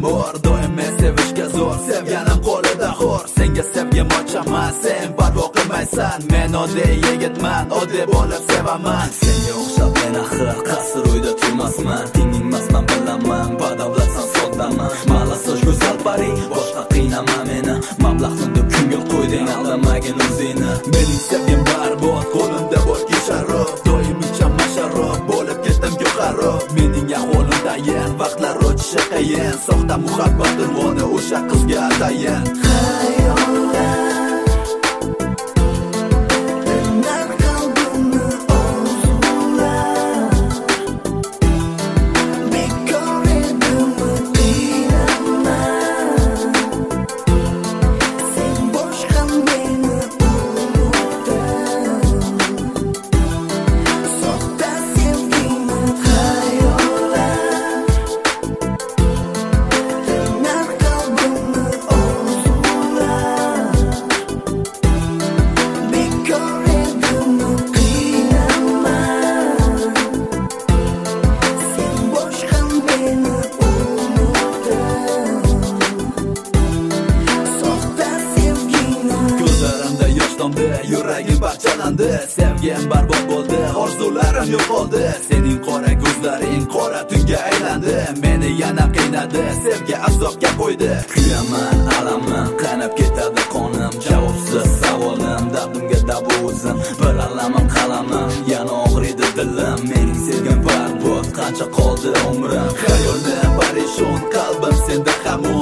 bor, doim men sevishga zo'r, sevganim qo'lida xo'r. Senga sevgim ochaman, sen parvo qilmaysan. Men oddiy yigitman, oddiy bo'lib sevaman. Senga o'xshab men axir qasr uyda turmasman. Tingingmasman bilaman, badavlatsan soddaman. Malasosh go'zal pari, boshqa qiynama meni. Mablag'ni deb ko'ngil qo'yding, aldamagin o'zingni. Mening sevgim barbod, qo'limda bor kisharob. Doim ichaman sharob, bo'lib ketdim ko'qarob. Mening ahvolim tayin, vaqtlar o'tishi qiyin. Soxta muhabbat urg'oni o'sha qizga atayin. Yuragim parchalandi, sevgim barbod bo'ldi, orzularim yo'qoldi. Sening qora ko'zlaring qora tunga aylandi, meni yana qiynadi, sevgi azobga qo'ydi. Kuyaman, alaman, qaynab ketadi qonim, javobsiz savolim, dardimga davo o'zim, bir alamim qalamim, yana og'riydi dilim. Mening sevgim barbod, qancha qoldi umrim, xayolim parishon, qalbim senda hamon.